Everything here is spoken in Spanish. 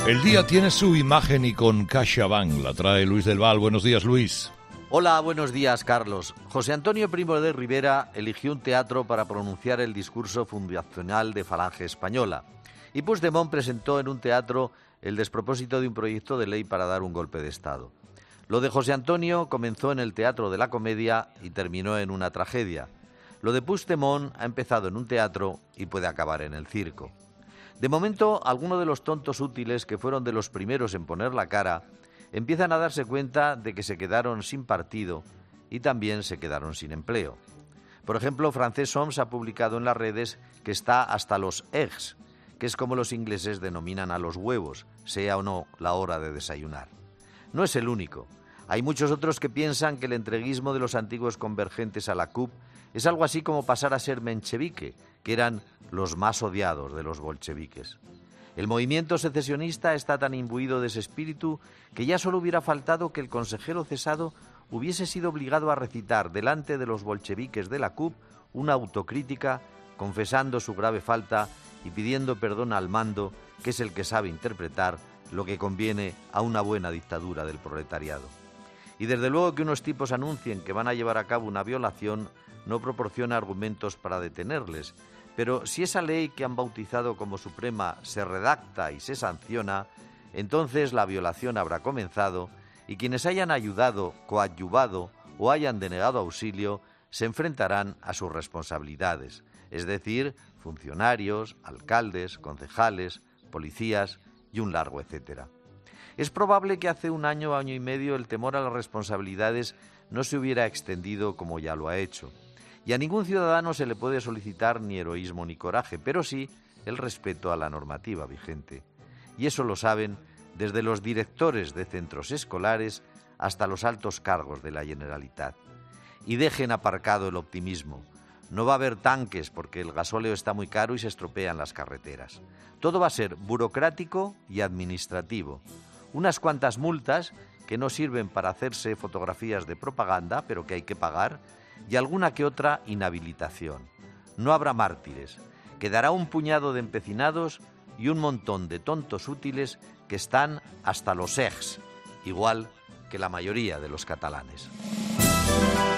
El día tiene su imagen y con CaixaBank la trae Luis del Val. Buenos días, Luis. Hola, buenos días, Carlos. José Antonio Primo de Rivera eligió un teatro para pronunciar el discurso fundacional de Falange Española. Y Puigdemont presentó en un teatro el despropósito de un proyecto de ley para dar un golpe de Estado. Lo de José Antonio comenzó en el Teatro de la Comedia y terminó en una tragedia. Lo de Puigdemont ha empezado en un teatro y puede acabar en el circo. De momento, algunos de los tontos útiles que fueron de los primeros en poner la cara empiezan a darse cuenta de que se quedaron sin partido y también se quedaron sin empleo. Por ejemplo, Francesc Homs ha publicado en las redes que está hasta los eggs, que es como los ingleses denominan a los huevos, sea o no la hora de desayunar. No es el único. Hay muchos otros que piensan que el entreguismo de los antiguos convergentes a la CUP es algo así como pasar a ser menchevique, que eran los más odiados de los bolcheviques. El movimiento secesionista está tan imbuido de ese espíritu que ya solo hubiera faltado que el consejero cesado hubiese sido obligado a recitar delante de los bolcheviques de la CUP una autocrítica, confesando su grave falta y pidiendo perdón al mando, que es el que sabe interpretar lo que conviene a una buena dictadura del proletariado. Y desde luego que unos tipos anuncien que van a llevar a cabo una violación no proporciona argumentos para detenerles, pero si esa ley que han bautizado como suprema se redacta y se sanciona, entonces la violación habrá comenzado y quienes hayan ayudado, coadyuvado o hayan denegado auxilio se enfrentarán a sus responsabilidades, es decir, funcionarios, alcaldes, concejales, policías y un largo etcétera. Es probable que hace un año y medio el temor a las responsabilidades no se hubiera extendido como ya lo ha hecho. Y a ningún ciudadano se le puede solicitar ni heroísmo ni coraje, pero sí el respeto a la normativa vigente. Y eso lo saben desde los directores de centros escolares hasta los altos cargos de la Generalitat. Y dejen aparcado el optimismo. No va a haber tanques porque el gasóleo está muy caro y se estropean las carreteras. Todo va a ser burocrático y administrativo. Unas cuantas multas que no sirven para hacerse fotografías de propaganda, pero que hay que pagar, y alguna que otra inhabilitación. No habrá mártires. Quedará un puñado de empecinados y un montón de tontos útiles que están hasta los egs, igual que la mayoría de los catalanes.